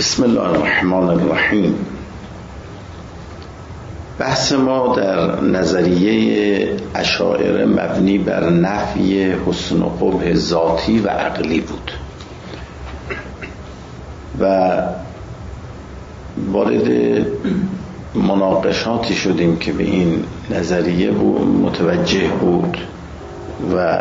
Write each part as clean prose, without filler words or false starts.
بسم الله الرحمن الرحیم. بحث ما در نظریه اشاعره مبنی بر نفی حسن و قبح ذاتی و عقلی بود و وارد مناقشاتی شدیم که به این نظریه متوجه بود و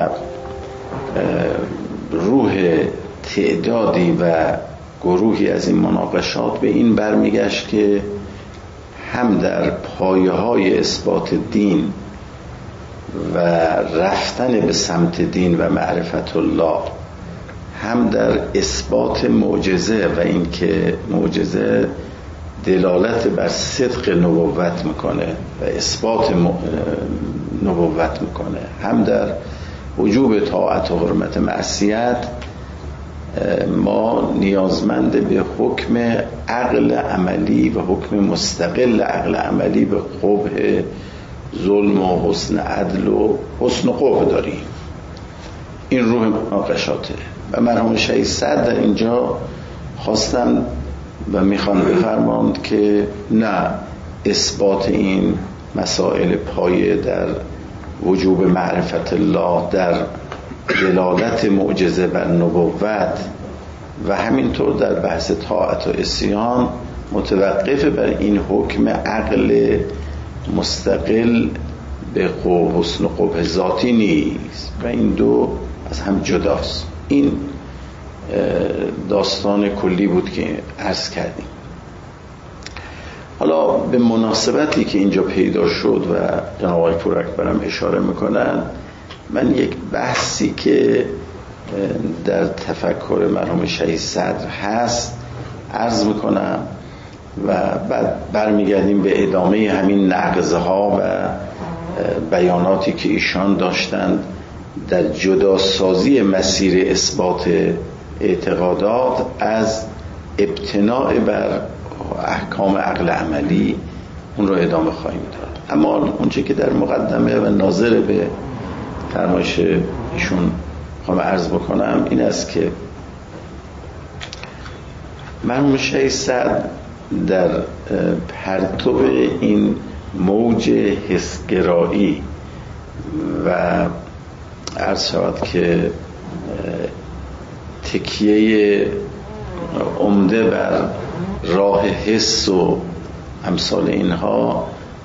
روح تعدادی و گروهی از این مناقشات به این برمیگشت که هم در پایه‌های اثبات دین و رفتن به سمت دین و معرفت الله، هم در اثبات معجزه و اینکه معجزه دلالت بر صدق نبوت میکنه و اثبات نبوت میکنه، هم در وجوب طاعت و حرمت معصیت، ما نیازمند به حکم عقل عملی و حکم مستقل عقل عملی به قبح ظلم و حسن عدل و حسن قبح داریم. این روح مناقشاته و مرحوم شهید صدر در اینجا خواستن و میخوان بفرماند که نه، اثبات این مسائل پایه در وجوب معرفت الله، در دلالت معجزه بر نبوت و همینطور در بحث طاعت و عصیان متوقف بر این حکم عقل مستقل به حسن و قبح ذاتی نیست و این دو از هم جداست. این داستان کلی بود که عرض کردیم. حالا به مناسبتی که اینجا پیدا شد و جناب آقای پور اکبرم اشاره میکنن، من یک بحثی که در تفکر مرحوم شهید صدر هست عرض میکنم و بعد برمیگردیم به ادامه همین نقضه ها و بیاناتی که ایشان داشتند در جداسازی مسیر اثبات اعتقادات از ابتناء بر احکام عقل عملی. اون رو ادامه خواهیم داد. اما اونچه که در مقدمه و ناظر به فرمایش ایشون خواهم عرض بکنم این است که مرحوم شهید صدر در پرتو این موج حسگرایی و عرض شود که تکیه عمده بر راه حس و امثال اینها،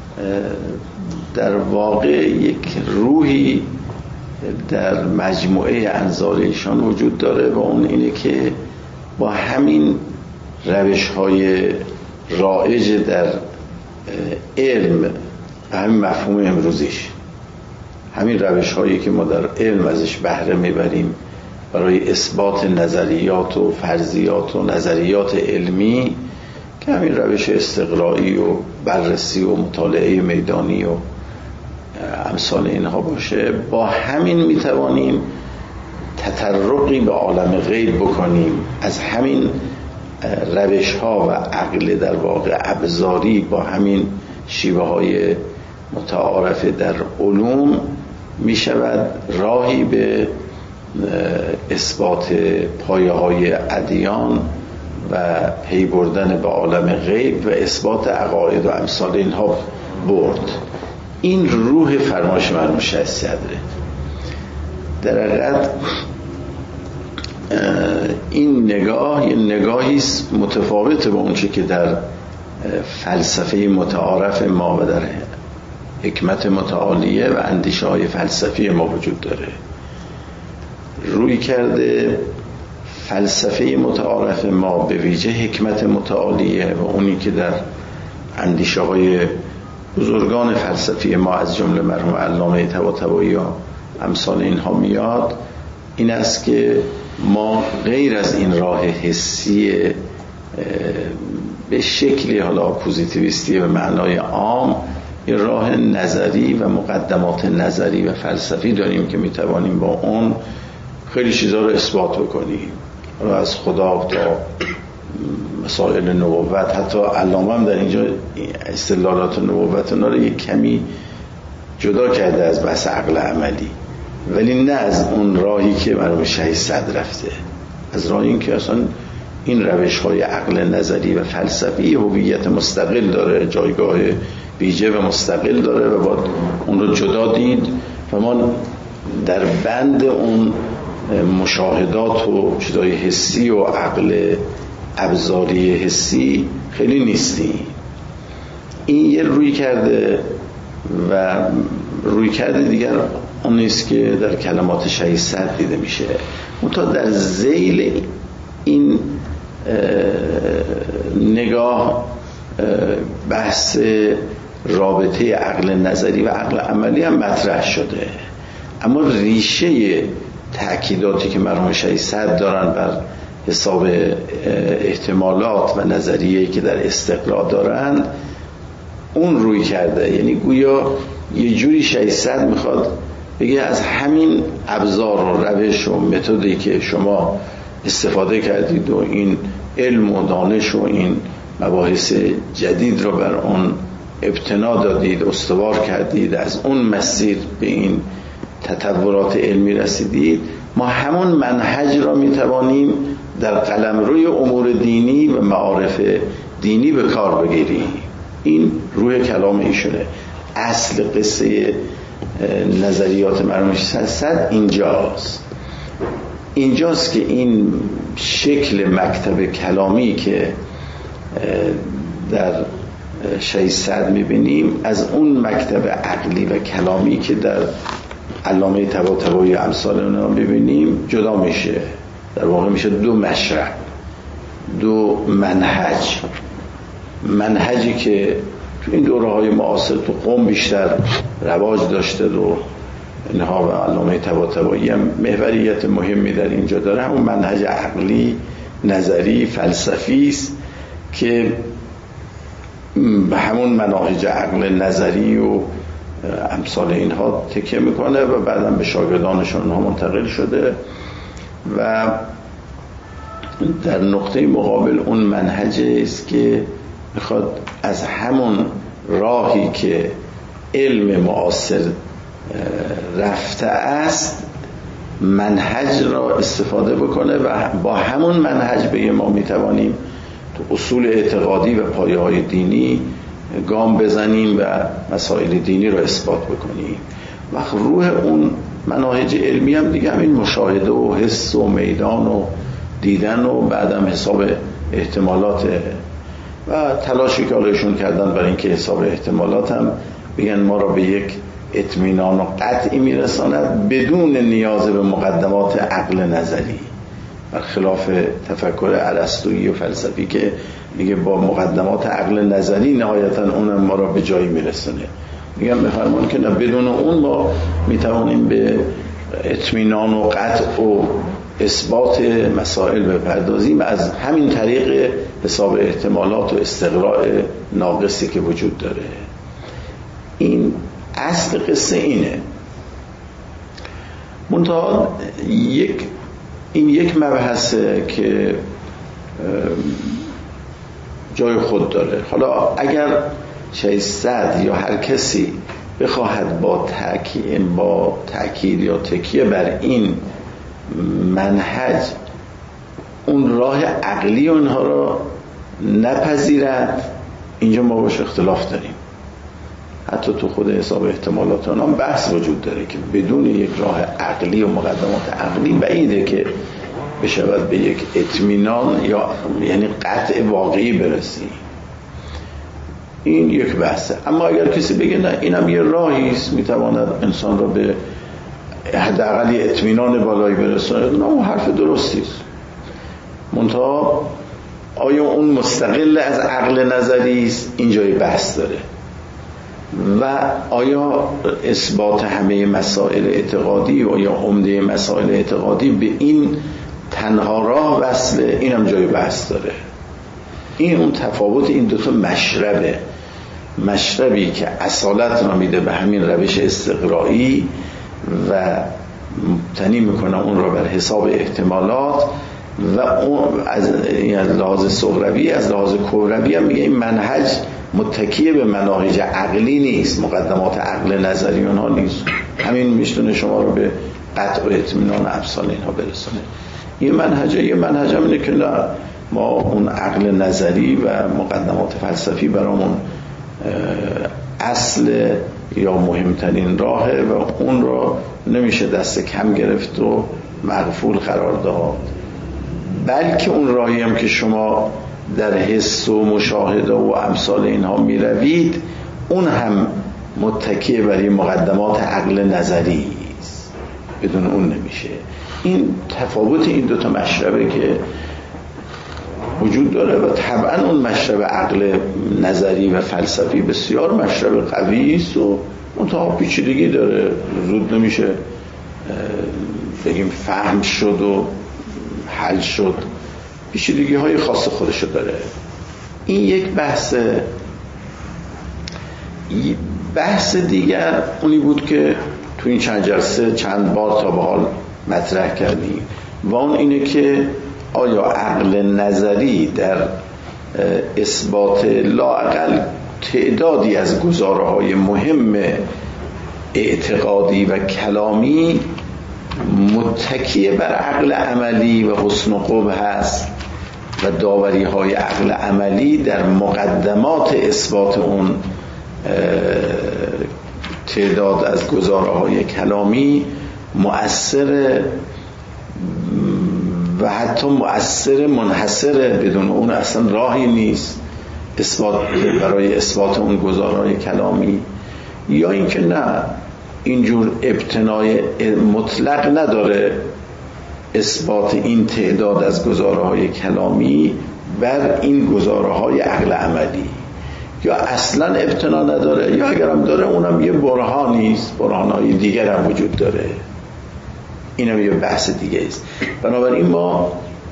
در واقع یک روحی در مجموعه انظار ایشان وجود داره و اون اینه که با همین روش‌های رایج در علم و همین مفهوم امروزیش، همین روش‌هایی که ما در علم ازش بهره میبریم برای اثبات نظریات و فرضیات و نظریات علمی، که همین روش استقرایی و بررسی و مطالعه میدانی و امثال اینها باشه، با همین میتوانیم تطرقی به عالم غیب بکنیم. از همین روش ها و عقل در واقع ابزاری با همین شیوه های متعارف در علوم میشود راهی به اثبات پایه های ادیان و پی بردن به عالم غیب و اثبات عقاید و امثال اینها برد. این روح فرمایش مرحوم شهید صدره. در حقیقت این نگاه یه نگاهی متفاوته با اونچه که در فلسفه متعارف ما و در حکمت متعالیه و اندیشه های فلسفی ما وجود داره. روی کرده فلسفه متعارف ما به ویژه حکمت متعالیه و اونی که در اندیشه های بزرگان فلسفی ما از جمله مرحوم علامه طباطبایی و امثال اینها میاد، این است که ما غیر از این راه حسی به شکلی حالا پوزیتیویستی به معنای عام، یه راه نظری و مقدمات نظری و فلسفی داریم که میتوانیم با اون خیلی چیزا رو اثبات بکنیم، از خدا تا مسائل نبوت. حتی علامه هم در اینجا استدلالات نبوت اونا رو یک کمی جدا کرده از بحث عقل عملی، ولی نه از اون راهی که مرحوم شهید صدر رفته، از راهی این که اصلا این روش‌های عقل نظری و فلسفی هویت مستقل داره، جایگاه ویژه و مستقل داره و باید اون رو جدا دید و ما در بند اون مشاهدات و چیزای حسی و عقل ابزاری حسی خیلی نیستیم. این یه روی کرده و روی کرده دیگر اون نیست که در کلمات شهید صدر دیده میشه. منتها در ذیل این نگاه بحث رابطه عقل نظری و عقل عملی هم مطرح شده، اما ریشه تأکیداتی که مرحوم شهید صدر دارن بر حساب احتمالات و نظریه‌ای که در استقراء دارند اون روی کرده. یعنی گویا یه جوری شهید صدر میخواد بگه از همین ابزار و روش و متدی که شما استفاده کردید و این علم و دانش و این مباحث جدید رو بر اون ابتنا دادید، استوار کردید، از اون مسیر به این تطورات علمی رسیدید، ما همون منهج را میتوانیم در قلمروی امور دینی و معارف دینی به کار بگیریم. این روح کلام ایشونه. اصل قصه نظریات مرحوم صدر اینجاست که این شکل مکتب کلامی که در شهید صدر میبینیم از اون مکتب عقلی و کلامی که در علامه طباطبایی و امثال اونها ببینیم جدا میشه. در واقع میشه دو مشرب، دو منهجی که تو این دوره‌های معاصر تو قم بیشتر رواج داشته و اینها و علامه طباطبایی هم محوریت مهمی در اینجا داره. همون منهج عقلی نظری فلسفی است که به همون مناهج عقل نظری و امثال اینها تکیه میکنه و بعداً به شاگردانشون ها منتقل شده و در نقطه مقابل اون منهجی است که میخواد از همون راهی که علم معاصر رفته است منهج را استفاده بکنه و با همون منهج به ما میتوانیم تو اصول اعتقادی و پایه‌های دینی گام بزنیم و مسائل دینی را اثبات بکنیم. وقت روح اون مناهج علمی هم دیگه همین مشاهده و حس و میدان و دیدن و بعدم حساب احتمالات و تلاشی که حالشون کردن برای اینکه حساب احتمالات هم بگن ما را به یک اطمینان و قطعی میرساند بدون نیاز به مقدمات عقل نظری، برخلاف تفکر ارسطویی و فلسفی که میگه با مقدمات عقل نظری نهایتا اونم ما را به جایی میرسونه. میگم بفرمان که نه، بدون اون ما میتوانیم به اطمینان و قطع و اثبات مسائل بپردازیم از همین طریق حساب احتمالات و استقراء ناقصی که وجود داره. این اصل قصه اینه. منتها این یک مبحثه که جای خود داره. حالا اگر شهید صدر یا هر کسی بخواهد با تأکید یا تکیه بر این منهج اون راه عقلی اونها را نپذیرد، اینجا ما باش اختلاف داریم. حتی تو خود حساب احتمالات اونها بحث وجود داره که بدون یک راه عقلی و مقدمات عقلی بعیده که بشود به یک اطمینان یا یعنی قطع واقعی برسی. این یک بحثه. اما اگر کسی بگه نه اینم یه راهی است میتواند انسان را به حداقل اطمینان بالایی برساند، نه اون حرف درستی است. منتها آیا اون مستقل از عقل نظری است؟ اینجای بحث داره. و آیا اثبات همه مسائل اعتقادی و یا عمده مسائل اعتقادی به این تنها راه وصله؟ اینم جای بحث داره. این اون تفاوت این دوتا مشربی که اصالت را میده به همین روش استقرایی و مبتنی میکنه اون را بر حساب احتمالات و اون از لحاظ صغروی از لحاظ کبروی هم میگه این منهج متکی به مناهج عقلی نیست، مقدمات عقل نظری اونها نیست. همین میشتونه شما رو به قطع و اطمینان امثال اینها برسونه. این منهج هم اینه که نه ما اون عقل نظری و مقدمات فلسفی برامون اصل یا مهمترین راهه و اون رو نمیشه دست کم گرفت و مغفول قرار داد، بلکه اون راهی هم که شما در حس و مشاهده و امثال اینها می روید اون هم متکی برای مقدمات عقل نظری است، بدون اون نمیشه. این تفاوت این دوتا مشربه که وجود داره و طبعا اون مشرب عقل نظری و فلسفی بسیار مشرب قوی است و منتها پیچیدگی داره، زود نمیشه بگیم فهم شد و حل شد، پیچیدگی های خاص خودشو داره. این یک بحث دیگر اونی بود که تو این چند جلسه چند بار تا به حال مطرح کردیم و اون اینه که آیا عقل نظری در اثبات لااقل تعدادی از گزاره‌های مهم اعتقادی و کلامی متکی بر عقل عملی و حسن و قبح هست و داوری‌های عقل عملی در مقدمات اثبات اون تعداد از گزاره‌های کلامی مؤثر و حتی مؤثر منحصره، بدون اون اصلا راهی نیست برای اثبات اون گزاره‌های کلامی، یا اینکه نه اینجور ابتنای مطلق نداره اثبات این تعداد از گزاره‌های کلامی بر این گزاره‌های عقل عملی، یا اصلا ابتنا نداره، یا اگرم داره اونم یه برهانی است، برهان‌های دیگر هم وجود داره، اینم یه بحث دیگه است. بنابراین ما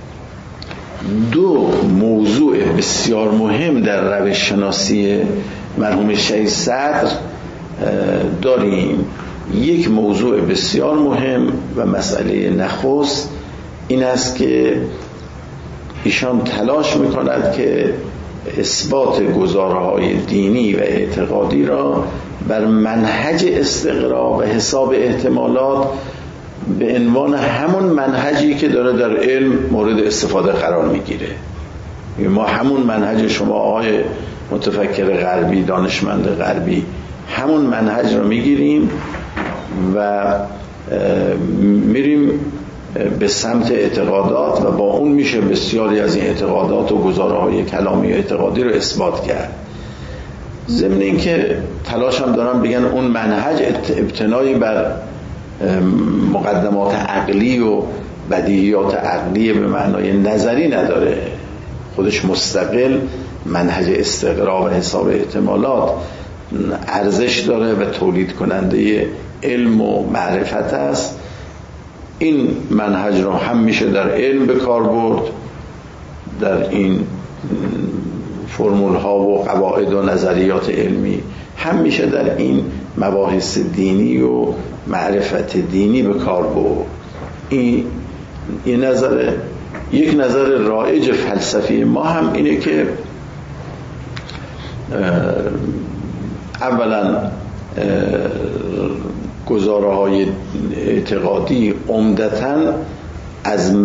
دو موضوع بسیار مهم در روش شناسی مرحوم شهید صدر داریم. یک موضوع بسیار مهم و مسئله نخست این است که ایشان تلاش میکند که اثبات گزاره‌های دینی و اعتقادی را بر منهج استقرا و حساب احتمالات به عنوان همون منهجی که داره در علم مورد استفاده قرار میگیره. ما همون منهج شما آقای متفکر غربی، دانشمند غربی، همون منهج رو میگیریم و میریم به سمت اعتقادات و با اون میشه بسیاری از این اعتقادات و گزاره‌های کلامی و اعتقادی رو اثبات کرد. ضمن این که تلاش هم دارن بگن اون منهج ابتنایی بر مقدمات عقلی و بدیهیات عقلی به معنای نظری نداره، خودش مستقل منهج استقرا و حساب احتمالات ارزش داره و تولید کننده علم و معرفت است. این منهج رو هم میشه در علم به کار برد، در این فرمول ها و قواعد و نظریات علمی، هم میشه در این مباحث دینی و معرفت دینی به کار برد. این یک نظر رایج فلسفی ما هم اینه که اولا گزاره‌های اعتقادی عمدتاً از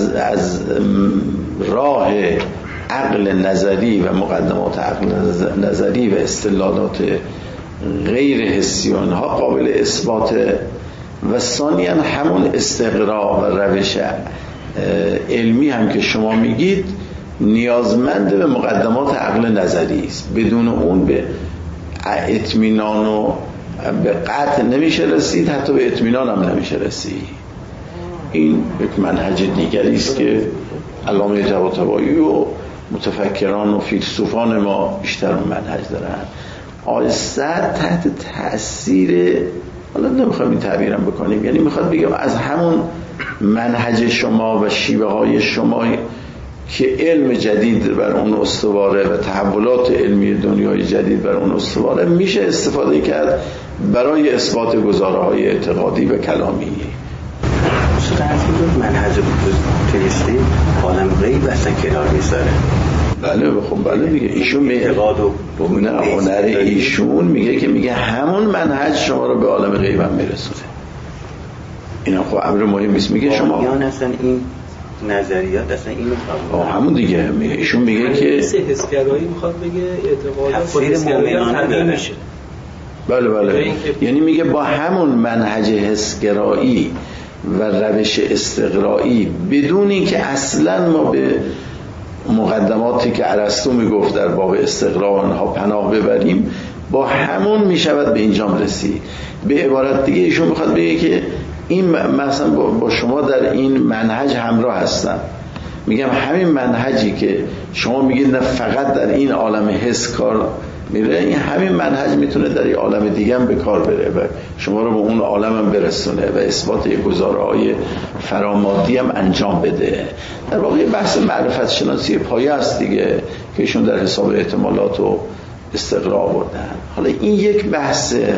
راه عقل نظری و مقدمات عقل نظری و استدلالات غیر حسی آنها قابل اثبات و ثانیاً همون استقرا و روش علمی هم که شما میگید نیازمند به مقدمات عقل نظری است، بدون اون به اطمینان و به قطع نمیشه رسید، حتی به اطمینان هم نمیشه رسید. این یک منهج دیگری است که علامه طباطبایی و متفکران و فیلسوفان ما بیشتر اون منهج دارن. آیسته تحت تأثیر، حالا نمیخوایم این تعبیرم بکنیم، یعنی میخواد بگم از همون منهج شما و شیوه های شما که علم جدید بر اون استواره و تحولات علمی دنیای جدید بر اون استواره میشه استفاده کرد برای اثبات گزاره‌های اعتقادی و کلامی. منهج بودیستی عالم غیب اصلا کنار میذاره. بله خب بله دیگه، ایشون اعتقاد و هنر ایشون میگه که میگه همون منهج شما رو به عالم غیب هم میرسونه. اینا خب امر مهمی است. میگه شما اصلا این نظریات اصلا اینو همون دیگه میگه، ایشون میگه که حسگرایی میخواد بگه اعتقادات با حسگرایی تبیین میشه. بله یعنی میگه با همون منهج حسگرایی و روش استقرایی بدون اینکه اصلا ما به مقدماتی که ارسطو میگفت در باب استقرا آنها پناه ببریم، با همون میشود به اینجام رسید. به عبارت دیگه ایشون میخواد بگه که این مثلا با شما در این منهج همراه هستم، میگم همین منهجی که شما میگید نه فقط در این عالم حس کار میره، این همین منهج میتونه در این عالم دیگه هم به کار بره و شما رو به اون عالم هم برسونه و اثبات گزاره‌های فرامادی هم انجام بده. در واقع بحث معرفت شناسی پایه است دیگه که ایشون در حساب احتمالات و استقرا آوردن. حالا این یک بحثه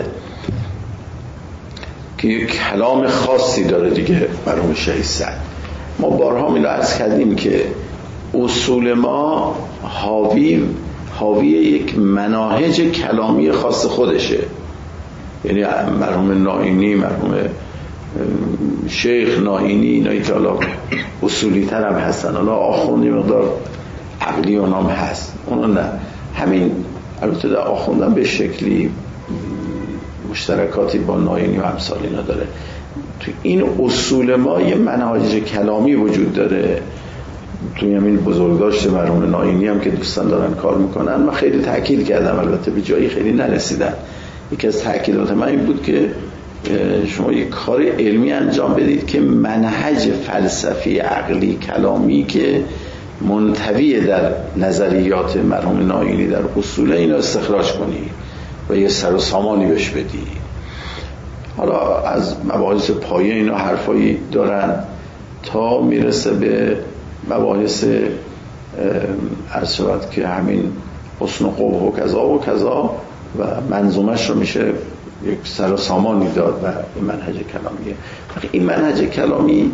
که یک کلام خاصی داره دیگه مرحوم شهید سعد. ما بارها اینو عرض کردیم که اصول ما حاوی یک مناهج کلامی خاص خودشه. یعنی مرحوم نائینی، مرحوم شیخ نائینی، اینایی که حالا اصولی تر هم هستن، حالا آخوندی مقدار عقلی اونام هست، اونو نه. همین البته در آخوندن به شکلی مشترکاتی با نائینی و امثال اینا داره. تو این اصول ما یه منهج کلامی وجود داره. توی همین بزرگداشت مرحوم نائینی هم که دوستان دارن کار میکنن، من خیلی تأکید کردم، البته به جایی خیلی نرسیدن. یکی از تأکیدات من این بود که شما یک کار علمی انجام بدید که منهج فلسفی عقلی کلامی که منطوی در نظریات مرحوم نائینی در اصول اینو استخراج کنید و یه سر و سامانی بهش بدید. حالا از مباحث پایه اینا حرفایی دارن تا میرسه به مباحث عرض شود که همین حسن و قبح و کذا و منظومش رو میشه یک سر و سامانی داد و این منهج کلامیه. این منهج کلامی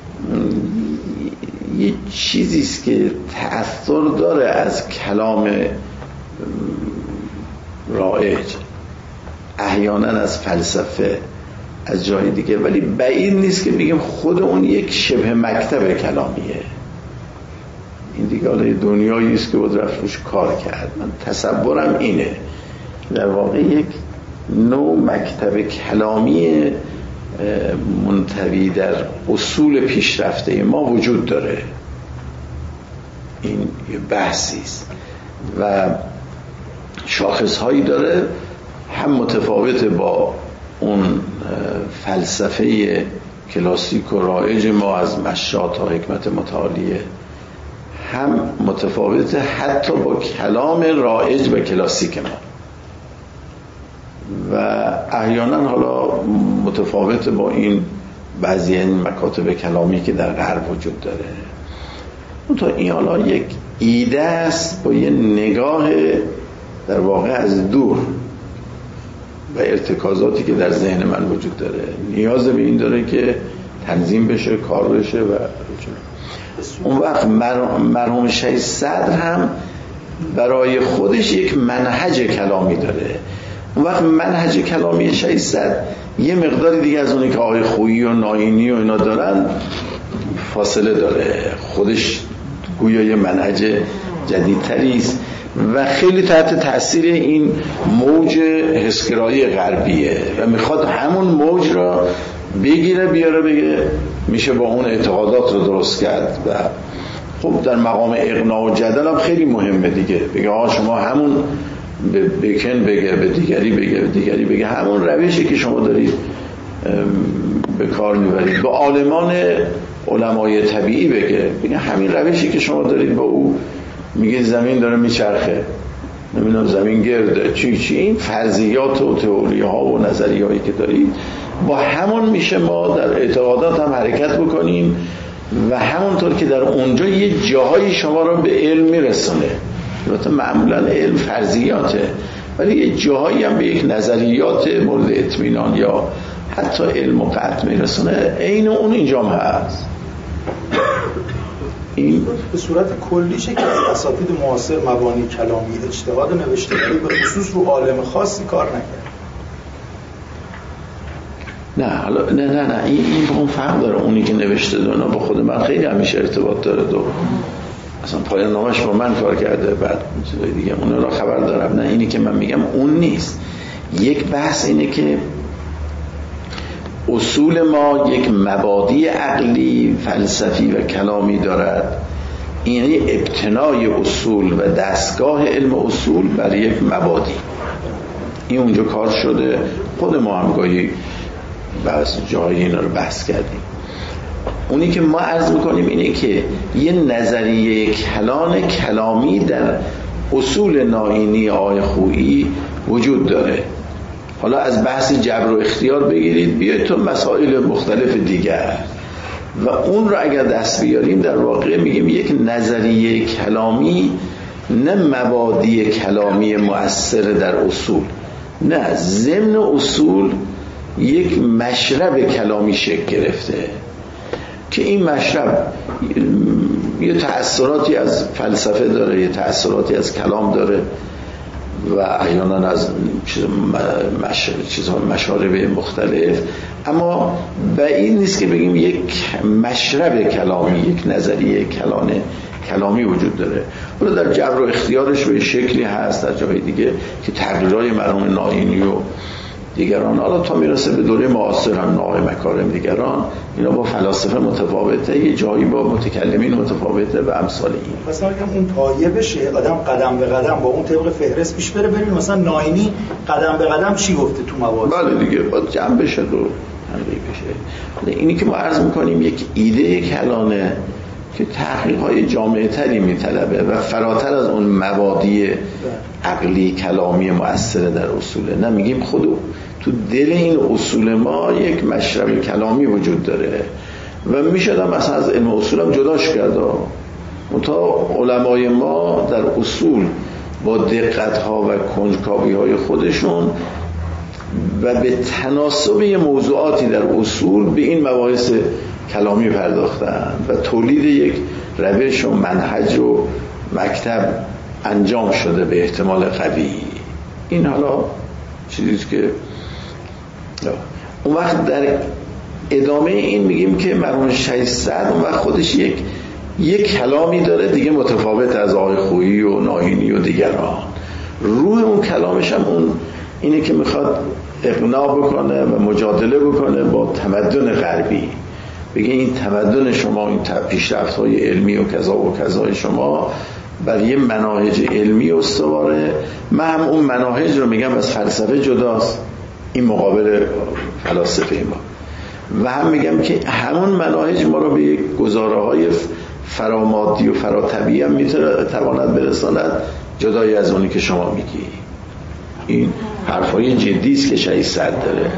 یه چیزیست که تأثیر داره از کلام رایج، احیانا از فلسفه، از جای دیگه، ولی بعید نیست که بگیم خود اون یک شبه مکتب کلامیه. این دیگه حالا دنیایی است که بود رفت روش کار کرد. من تصورم اینه در واقع یک نوع مکتب کلامی منطوی در اصول پیشرفته ما وجود داره. این یه بحثی است و شاخصهایی داره، هم متفاوت با اون فلسفه کلاسیک و رایج ما از مشاط تا حکمت متعالیه، هم متفاوت حتی با کلام رایج و کلاسیک ما و احیانا حالا متفاوت با این بعضی این مکاتب کلامی که در غرب وجود داره. اون تا این حالا یک ایده است با یه نگاه در واقع از دور و ارتکازاتی که در ذهن من وجود داره، نیاز به این داره که تنظیم بشه، کار بشه و اون وقت مرحوم شهید صدر هم برای خودش یک منهج کلامی داره. اون وقت منهج کلامی شهید صدر یه مقداری دیگه از اونی که آقای خویی و نائینی و اینا دارن فاصله داره. خودش گویا یه منهج جدیدتری است و خیلی تحت تاثیر این موج حسگرایی غربیه و میخواد همون موج را بگیره بیاره بگه میشه با اون اعتقادات رو درست کرد. و خب در مقام اقناع و جدل هم خیلی مهمه دیگه، بگه شما همون به بکن بگه، به دیگری بگه، به دیگری بگه، همون روشی که شما دارید به کار میبرید. به عالمان علمای طبیعی بگه همین روشی که شما دارید با او میگه زمین داره میچرخه، نمیدونم زمین گرده، چی این فرضیات و تئوری ها و نظریه هایی که دارید، با همون میشه ما در اعتقادات هم حرکت بکنیم و همونطور که در اونجا یه جاهایی شما رو به علم میرسونه. البته معمولا علم فرضیاته، ولی یه جاهایی هم به یک نظریات مورد اطمینان یا حتی علم و قطع میرسونه. عین اون اینجا هم هست. این به صورت کلیشه که از اساتید معاصر مبانی کلامی اجتهاد نوشتگی به خصوص رو عالم خاصی کار نکرد. نه حالا نه این با اون فرق داره. اونی که نوشته دونا با خود من خیلی همیشه ارتباط داره، اصلا پایان نامش با من کار کرده، بعد دیگه اون را خبر دارم. نه اینی که من میگم اون نیست. یک بحث اینه که اصول ما یک مبادی عقلی، فلسفی و کلامی دارد. یعنی ابتنای اصول و دستگاه علم اصول بر یک مبادی، این اونجا کار شده. خود ما هم گاهی بعض جایی اینا رو بحث کردیم. اونی که ما عرض میکنیم اینه که یه نظریه کلامی در اصول ناینی آقای خویی وجود داره. حالا از بحث جبر و اختیار بگیرید بیاید تو مسائل مختلف دیگر، و اون رو اگر دست بیاریم در واقع میگیم یک نظریه کلامی، نه مبادی کلامی مؤثر در اصول، نه ضمن اصول یک مشرب کلامی شکل گرفته که این مشرب یه تأثیراتی از فلسفه داره، یه تأثیراتی از کلام داره و احیانا از مشارب مختلف، اما بعید نیست که بگیم یک مشرب کلامی، یک نظریه کلامی وجود داره. ولی در جبر و اختیارش به شکلی هست در جای دیگه که تغییرهای مرحوم ناینی و دیگران، حالا تا میرسه به دوره معاصر هم نوع مکارم دیگران، اینا با فلاسفه متفاوته، یه جایی با متکلمین متفاوته و امثال این. مثلا اگه اون پایه بشه، آدم قدم به قدم با اون طبق فهرست پیش بره، ببین مثلا ناینی قدم به قدم چی گفته تو مواد. بله دیگه باید جمع بشه و تنقیح بشه. اینی که ما عرض میکنیم یک ایده کلانه که تحقیق‌های جامع‌تری میطلبه و فراتر از اون مبادی عقلی کلامی مؤثر در اصوله. نه میگیم خود تو دل این اصول ما یک مشرب کلامی وجود داره و میشدم مثلا از علم اصول هم جداش کرده. منتها علمای ما در اصول با دقت‌ها و کنجکاوی‌های خودشون و به تناسب موضوعاتی در اصول به این مباحث کلامی پرداختن و تولید یک روش و منهج و مکتب انجام شده به احتمال قوی. این حالا چیزیست که اون وقت در ادامه این میگیم که مرحوم شهید سعد اون وقت خودش یک کلامی داره دیگه متفاوت از آقای خویی و ناینی و دیگران. روح اون کلامش هم اون اینه که میخواد اقناع بکنه و مجادله بکنه با تمدن غربی، بگه این تمدن شما، این پیشرفت‌های علمی و کذا و کذای شما بر یه مناهج علمی استواره، من هم اون مناهج رو میگم از فلسفه جداست، این مقابل فلاسفه ما، و هم میگم که همون مناهج ما رو به یک گزاره‌های فرامادی و فراتبیعی هم میتواند برساند جدای از اونی که شما میگی. این حرفای جدی است که شهید سعد داره.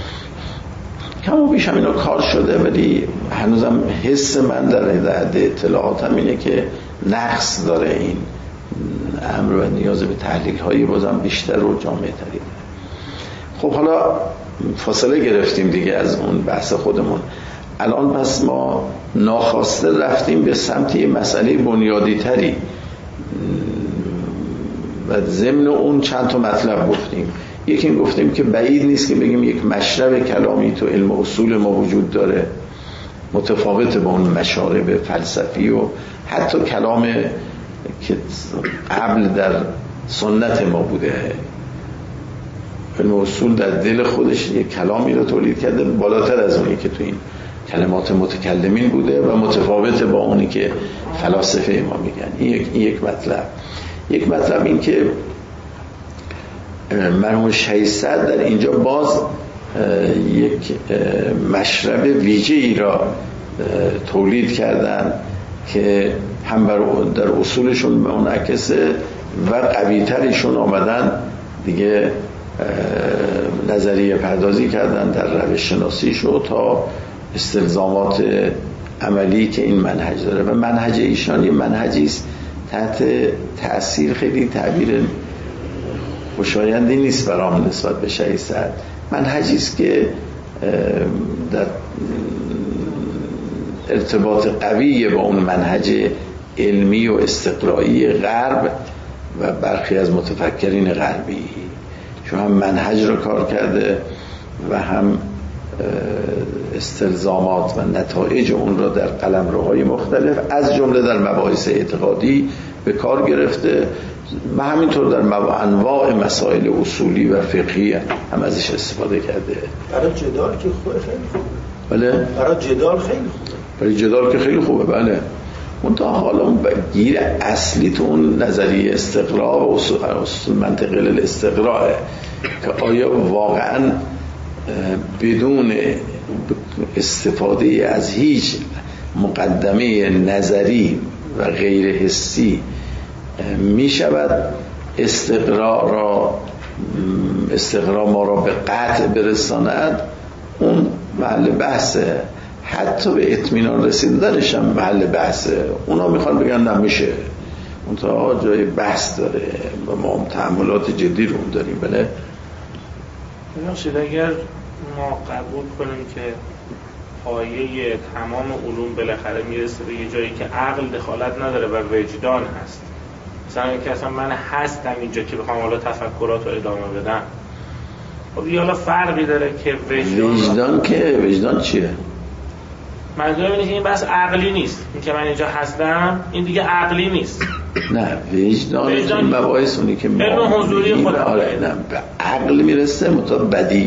کم و بیش هم اینا کار شده، ولی هنوزم حس من در حد اطلاعاتم اینه که نقص داره این امر و نیاز به تحلیل هایی بازم بیشتر و جامع تری. خب حالا فاصله گرفتیم دیگه از اون بحث خودمون. الان پس ما ناخواسته رفتیم به سمت مسئله بنیادی تری و ضمن اون چند تا مطلب گفتیم. یکی این گفتیم که بعید نیست که بگیم یک مشرب کلامی تو علم اصول ما وجود داره متفاوت با اون مشارب فلسفی و حتی کلام که قبل در سنت ما بوده. علم اصول در دل خودش یک کلامی رو تولید کرده بالاتر از اونی که تو این کلمات متکلمین بوده و متفاوت با اونی که فلاسفه ما میگن. این یک مطلب. یک مطلب این که مرحوم شهید سعد در اینجا باز یک مشرب ویژه‌ای را تولید کردن که هم در اصولشون منعکسه و قوی‌ترشون آمدن دیگه نظریه پردازی کردن در روش شناسی شد تا استلزامات عملی که این منهج داره. و منهج ایشان یه منهجی است تحت تأثیر، خیلی تعبیر خوشایندی نیست برام نسبت به شهید سعد، منهجی است که در ارتباط قوی با اون منهج علمی و استقرایی غرب و برخی از متفکرین غربی، چون هم منهج رو کار کرده و هم استلزامات و نتایج اون را در قلمروهای مختلف از جمله در مباحث اعتقادی به کار گرفته و همینطور در انواع مسائل اصولی و فقهی هم ازش استفاده کرده. برای جدال که خیلی خوبه. بله؟ برای جدال خیلی خوبه. برای جدال که خیلی خوبه، بله. منتها حالا اون گیر اصلی تو اون نظریه استقراء و اصول منطق الاستقراء که آیا واقعا بدون استفاده از هیچ مقدمه نظری و غیر حسی می شود استقراء ما را به قطع برساند، اون محل بحثه. حتی به اطمینان رسیدنش هم محل بحثه. اونا میخوان بگن نمیشه، اون تا جای بحث داره و ما تأملات جدی رو داریم. بله نمیشه اگر ما قبول کنیم که پایه تمام علوم بالاخره میرسه به یه جایی که عقل دخالت نداره و وجدان هست. مثلا اینکه اصلا من هستم اینجا که بخوام حالا تفکرات رو ادامه بدم، خب یه حالا فرقی داره که وجدان چیه؟ منظورم اینه که این بس عقلی نیست. این که من اینجا هستم این دیگه عقلی نیست. نه وجدان مباحث اونی که علم حضوری خودم. آره نه به عقل میرسه، مطابق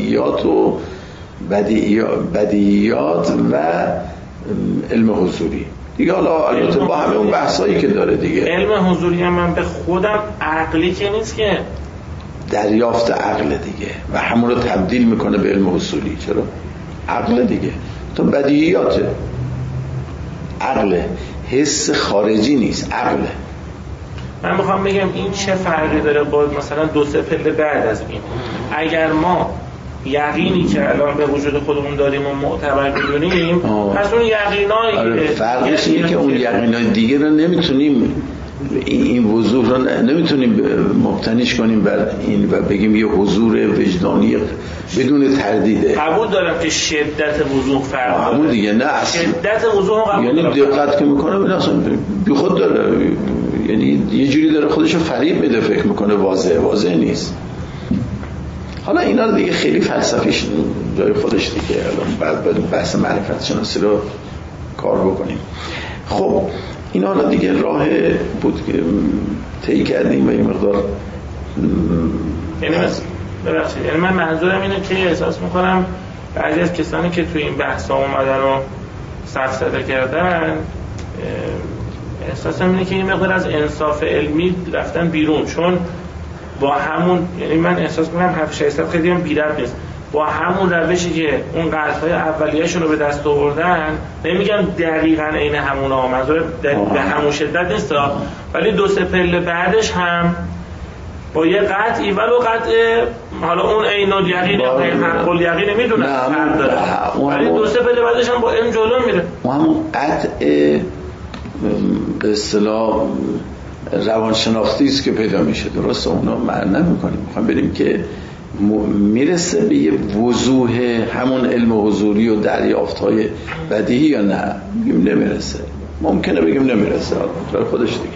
بدیهیات و علم حضوری دیگه. حالا البته با همه اون بحثایی که داره دیگه. علم حضوری هم من به خودم عقلی که نیست، که دریافت عقل دیگه و همون رو تبدیل میکنه به علم حضوری. چرا؟ عقل دیگه. تو بدیهیاته، عقل، حس خارجی نیست، عقله. من میخوام بگم این چه فرقی داره با مثلا 2-3 پله بعد از این. اگر ما یقینی که الان به وجود خودمون داریم و معتبر می‌دونیم، پس اون یقینایی فرقش اینه که اون یقینای دیگه رو نمیتونیم، این وضوح رو نمیتونیم مبتنیش کنیم بر این و بگیم یه حضور وجدانی بدون تردیده. قبول دارم که شدت وضوح فرق داره. همون دیگه نه اصلا شدت وضوح قبول یعنی دارم. دقت که میکنه بله اصلا بی خود داره، یعنی یه جوری داره خودشو فریب میده، فکر میکنه واضح نیست. حالا اینا رو دیگه خیلی فلسفیش جای خودش دیگه، بعد بحث معرفت شناسی رو کار بکنیم. خب اینا حالا دیگه راه بود که طی کردیم و این مقدار یعنی من منظورم اینه که احساس میکنم بعضی از کسانی که توی این بحثا اومدن و سفسطه کردن، احساسم اینه که این مقدار از انصاف علمی رفتن بیرون، چون با همون، یعنی من احساس میکنم 7-6 خیلی هم بی‌ربط نیست، با همون روشی که اون قطعهای اولیه‌شون رو به دست آوردن، نمیگم دقیقاً عین همونا، منظور به همون شدت نیست، ولی 2-3 پله بعدش هم با یه قطعی ولو قطع، حالا اون عین الیقین یا حق الیقین نمیدونم فرق داره، ولی 2-3 پله بعدش هم با علم جلو میره. همون قطع به اصطلاح روانشناختی است که پیدا میشه، درسته؟ اونا معنی نمی‌کنیم، میخوام بریم که میرسه به یه وضوح همون علم حضوری و دریافت‌های بدیهی یا نه؟ میگیم نمیرسه، ممکنه بگیم نمیرسه، حالا خودش دیگه.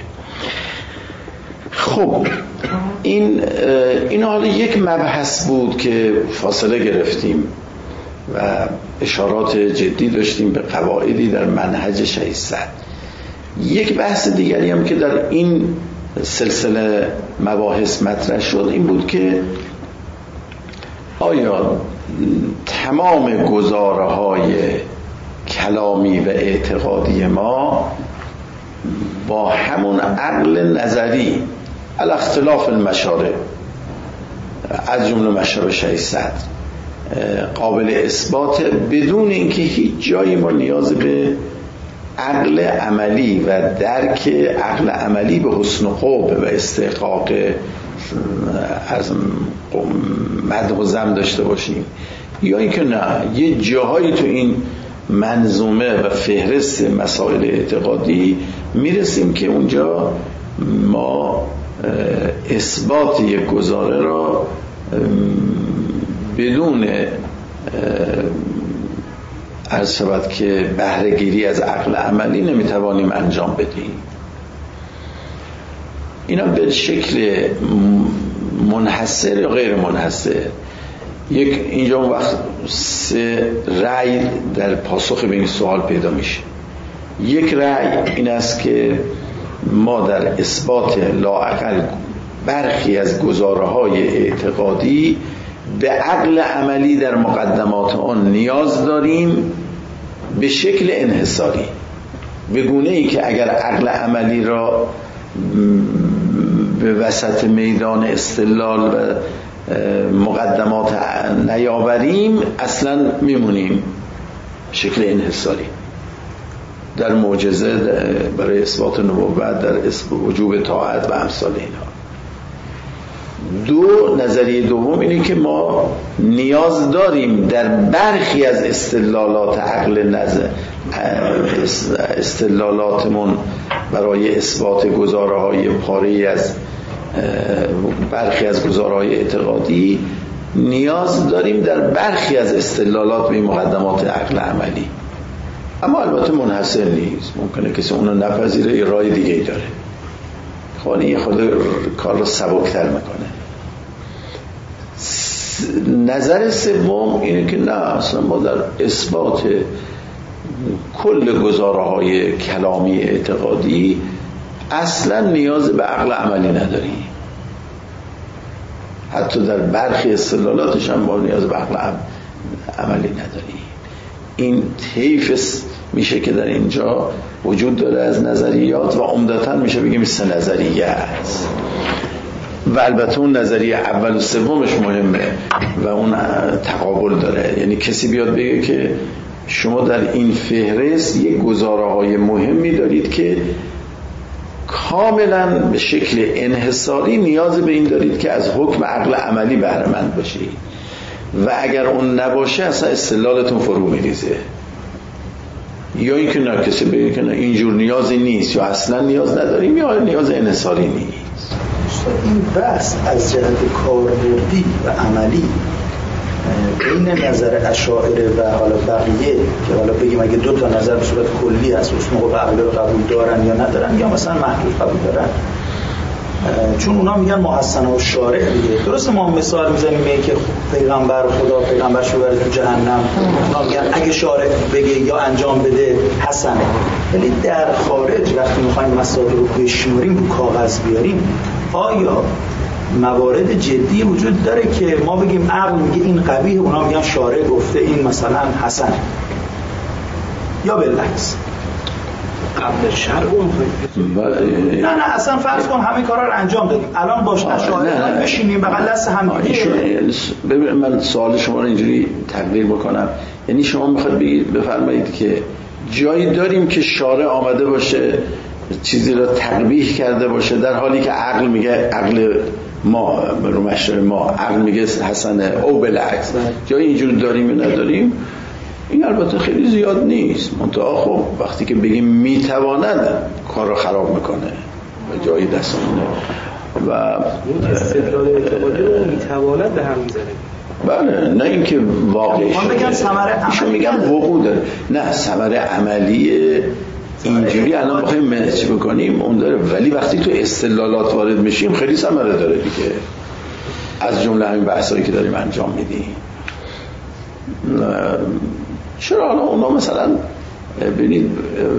خب این حالا یک مبحث بود که فاصله گرفتیم و اشارات جدی داشتیم به قواعدی در منهج 600. یک بحث دیگری هم که در این سلسله مباحث مطرح شد این بود که آیا تمام گزاره‌های کلامی و اعتقادی ما با همون عقل نظری علی اختلاف المشارع از جمله مشرب 600 قابل اثبات، بدون اینکه هیچ جایی ما نیاز به عقل عملی و درک عقل عملی به حسن قوب و استحقاق از مدح و ذم داشته باشیم، یا اینکه نه یه جاهایی تو این منظومه و فهرست مسائل اعتقادی میرسیم که اونجا ما اثبات یک گزاره را بدون عرض شود که بهره گیری از عقل عملی نمیتوانیم انجام بدیم. اینا به شکل منحصر یا غیر منحصر یک اینجا اون وقت سه رأی در پاسخ به این سوال پیدا میشه. یک رأی این است که ما در اثبات لااقل برخی از گزاره‌های اعتقادی به عقل عملی در مقدمات آن نیاز داریم به شکل انحصاری، به گونه ای که اگر عقل عملی را به وسط میدان استدلال و مقدمات نیاوریم اصلا میمونیم شکل انحصاری. در معجزه برای اثبات نبوت، در وجوب طاعت و امثال اینها. نظریه دوم اینه که ما نیاز داریم در برخی از استدلالات عقل استدلالاتمون برای اثبات گزاره‌های پاره‌ای از برخی از گزاره‌های اعتقادی نیاز داریم در برخی از استدلالات به مقدمات عقل عملی، اما البته منحصر نیست. ممکنه کسی اونو نپذیره، یه راه دیگه ای داره، خب خود کار رو سبکتر میکنه. نظر سوم اینه که نه، اصلا ما در اثبات کل گزاره‌های کلامی اعتقادی اصلا نیاز به عقل عملی نداریم، حتی در برخی استدلالاتش هم ما نیاز به عقل عملی نداریم. این طیف میشه که در اینجا وجود داره از نظریات و عمدتاً میشه بگیم سه نظریه است و البته اون نظریه اول و سومش مهمه و اون تقابل داره. یعنی کسی بیاد بگه که شما در این فهرست یک گزاره‌های مهمی دارید که کاملا به شکل انحصاری نیاز به این دارید که از حکم عقل عملی بهره مند باشید و اگر اون نباشه اصلا استدلالتون فرو میریزه. یا اینکه نه، کسی بگه که نه اینجور نیازی نیست یا اصلا نیاز نداریم یا نیاز انحصاری نیست. این بحث از جهت کاربردی و عملی بین نظر اشاعره و حالا بقیه که حالا بگیم اگه دو تا نظر به صورت کلی هست اسمه بقیه رو قبول دارن یا ندارن یا مثلا محدود قبول دارن، چون اونا میگن محسنه و شارع دیگه. درسته ما مثال میزنیم که پیغمبر خدا پیغمبر شو بره تو جهنم، اونا میگن اگه شارع بگه یا انجام بده حسنه، ولی در خارج وقتی میخوایم مسائل رو بشماریم رو کاغذ بیاریم، آیا موارد جدی وجود داره که ما بگیم عقل میگه این قبیح، اونا میگن شارع گفته این مثلا حسن، یا بالعکس؟ قبل شرع اون نه اصلا فرض کن همه کارا رو انجام دادیم، الان باش اشاعره بشینیم بغل دست هم دیگه. ببین من سوال شما رو اینجوری تقدیر بکنم، یعنی شما میخواید بفرمایید که جایی داریم که شارع آمده باشه چیزی رو تقبیح کرده باشه در حالی که عقل میگه، عقل ما رو مشرع ما عقل میگه حسنه او بالعکس؟ جایی اینجور داریم یا نداریم؟ این البته خیلی زیاد نیست، منتها خب وقتی که بگیم میتواند کار رو خراب میکنه و جایی دستمونه و استدلال اعتقادی رو میتواند به هم میزنه. بله، نه اینکه واقعی شده، میگم وقوع داره، نه ثمره عملی اینجوری الان بخوایم چی بکنیم اون داره، ولی وقتی تو استدلالات وارد میشیم خیلی ثمره داره دیگه، از جمله همین بحثایی که داریم انجام میدیم. چرا حالا اونا مثلا ببینید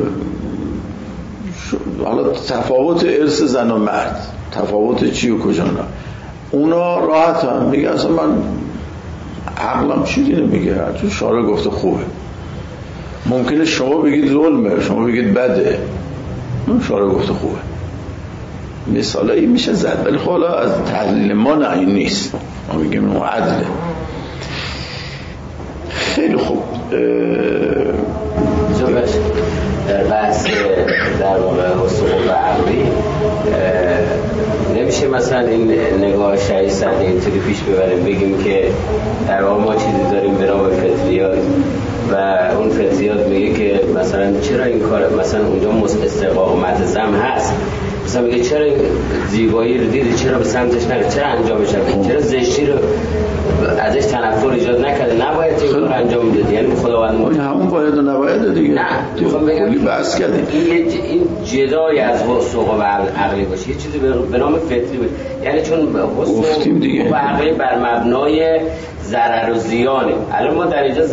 حالا تفاوت ارث زن و مرد، تفاوت چی و کجا، اونا راحت هم میگه اصلا من عقلم چیزی نمیگه، هرچون شارع گفته خوبه. ممکنه شما بگید ظلمه، شما بگید بده، شارع گفته خوبه. مثالایی میشه زد، ولی خب حالا از تحلیل ما نه این نیست، ما میگیم اون عدله. خیلی خوب. در بحث در واقع حقوق عقلی نمیشه مثلا این نگاه شایسته اینطوری پیش ببریم بگیم که در واقع ما چیزی داریم به نام فطریات و اون فطریات میگه که مثلا چرا این کار، مثلا اونجا استقامت زم هست، مثلا میگه چرا زیبایی رو دیدی چرا به سمتش نره، چرا انجامش ندادی، چرا زشتی رو ازش تنفر ایجاد نکرده، نباید این کار انجام میدادی. یعنی خداوند همون باید و نباید دیگه. نه میخوام بگم کلی بحث کردیم این جدای از حقوق و عقلی باشه، یه چیزی به نام فطری باشه. یعنی چون حقوق و عقلی بر مبنای ضرر و زیانه. الان ما در اینجا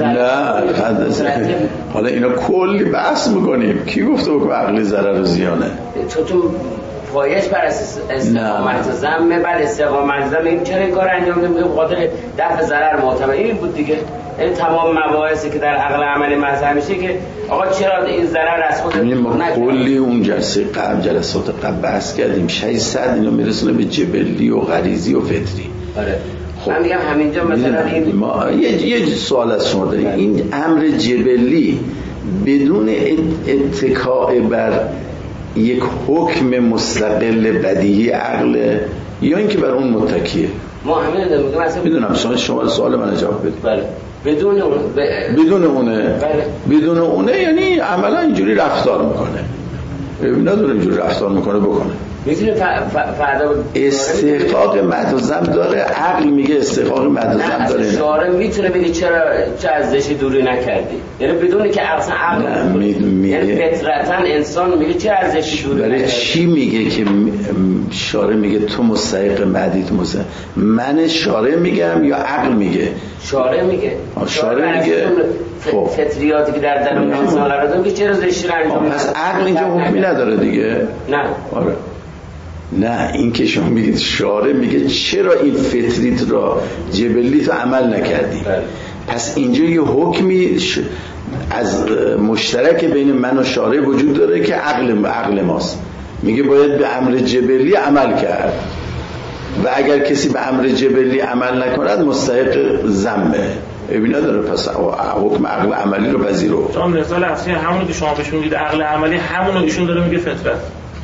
نه حالا اینا کلی بحث میکنیم. کی گفته که عقلی ضرر و زیانه؟ تو پایش بر استقامت ذم، بعد استقامت ذم این چرا این کار انجام میده؟ به خاطر دفع ضرر معتبر. این بود دیگه. این تمام مباحثی که در عقل عملی مطرح میشه که آقا چرا این ضرر از خود ما کلی اون جلسات قبل بحث کردیم. 600 اینو میرسونه به جبلی و غریزی و فطری. آره خب من میگم همینجا مثلا این ما یه سوال از شما داریم. این امر جبلی بدون اتکاء بر یک حکم مستقل بدیهی عقل یا اینکه بر اون متکیه؟ ما همین رو میگم اصلا میدونم شما سوال من جواب بدید. بله بدون اونه بله. بدون اونه یعنی عملا اینجوری رفتار میکنه. نداره اینجوری رفتار میکنه بکنه. میتونه فردا استحقاق مدوزم داره. عقل میگه استحقاق مدوزم داره. شارع میتونه بگه چرا چه ارزشی دوری نکردی، یعنی بدون که اصلا عقل یعنی فطرتا انسان میگه چه ارزشی دوری نکردی. برای چی میگه که شارع میگه تو مستحق مدی تو مستحق؟ من شارع میگم یا عقل میگه؟ شارع میگه. شارع میگه خب فطریاتی که در درون انسان قرار داره چرا زشتی رو انجام میده؟ پس عقل اینجا حکمی نداره دیگه. نه آره نه این که شما میگید شارع میگه چرا این فطریت را جبلیت عمل نکردی. پس اینجا یه حکمی از مشترک بین من و شارع وجود داره که عقل ماست. میگه باید به امر جبلی عمل کرد و اگر کسی به امر جبلی عمل نکند مستحق ذمه. ببین نداره. پس حکم عقل عملی رو پذیرو. شما مثال اصلی همونی که شما بهش میگید عقل عملی همونو ایشون داره میگه فطرت.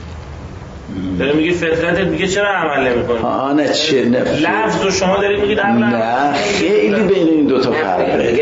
داره میگه فطرت میگه چرا عمل نمی‌کنه؟ نه چه لفظ رو شما دارید میگید عقل. نه خیلی بین این دو تا فرقه.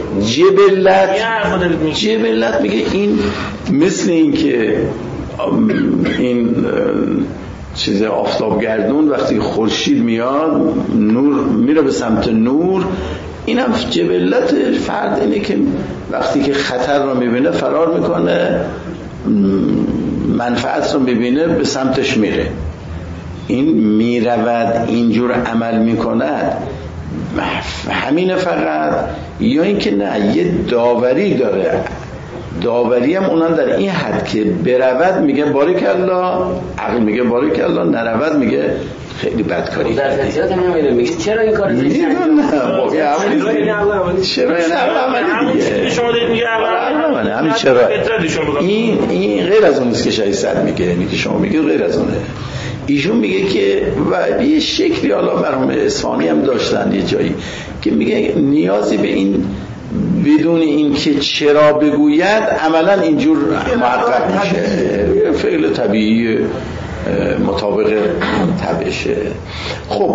جبلت میگه این مثل این که این چیز آفتابگردون وقتی خورشید میاد نور میره به سمت نور. اینم جبلت فرد اینه که وقتی که خطر رو میبینه فرار میکنه، منفعت رو میبینه به سمتش میره. این میرود اینجور عمل میکند همینه فقط، یا اینکه نه یه داوری داره. داوری هم اونان در این حد که برود میگه بارک الله، عقل میگه بارک الله، نرود میگه خیلی بدکاری در فطرت هم نمیده. میگه چرا این کار زشتی انجام چرا این عمل دیگه شما دارید میگه عمل همین چرا این غیر از اون است که 600 میگه. یعنی که شما میگه غیر از اونه. ایشون میگه که و یه شکلی حالا مرحوم اصفهانی هم داشتن یه جایی که میگه نیازی به این بدون این که چرا بگوید عملا اینجور محقق میشه. فعل طبیعی مطابق طبعشه. خب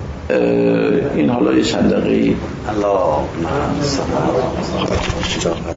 این حالا یه چند دقیقه